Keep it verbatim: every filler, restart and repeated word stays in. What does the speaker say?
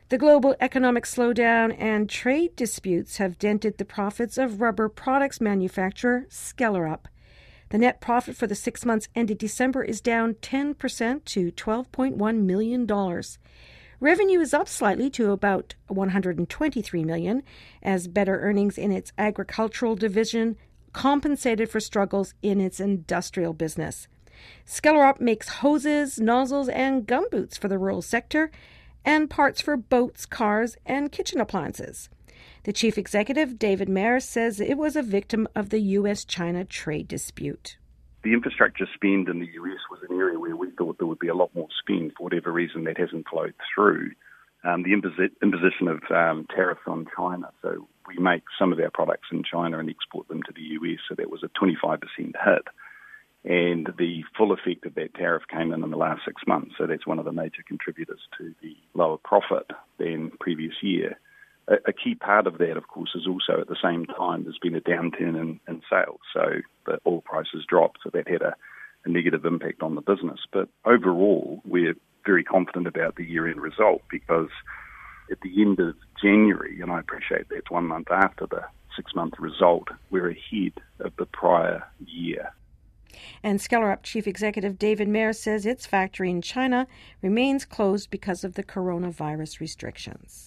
The global economic slowdown and trade disputes have dented the profits of rubber products manufacturer Skellerup. The net profit for the six months ended December is down ten percent to twelve point one million dollars. Revenue is up slightly to about one hundred twenty-three million dollars, as better earnings in its agricultural division compensated for struggles in its industrial business. Skellerup makes hoses, nozzles, and gumboots for the rural sector, and parts for boats, cars, and kitchen appliances. The chief executive, David Mayer, says it was a victim of the U S China trade dispute. The infrastructure spend in the U S was an area where we thought there would be a lot more spend. For whatever reason, that hasn't flowed through. Um, the imposi- imposition of um, tariffs on China. So we make some of our products in China and export them to the U S, so that was a twenty-five percent hit. And the full effect of that tariff came in in the last six months, so that's one of the major contributors to the lower profit than previous year. A, a key part of that, of course, is also at the same time there's been a downturn in, in sales, so the oil prices dropped, so that had a, a negative impact on the business. But overall, we're very confident about the year-end result because at the end of January, and I appreciate that's one month after the six-month result, we're ahead of the prior year. And Skellerup Chief Executive David Mayer says its factory in China remains closed because of the coronavirus restrictions.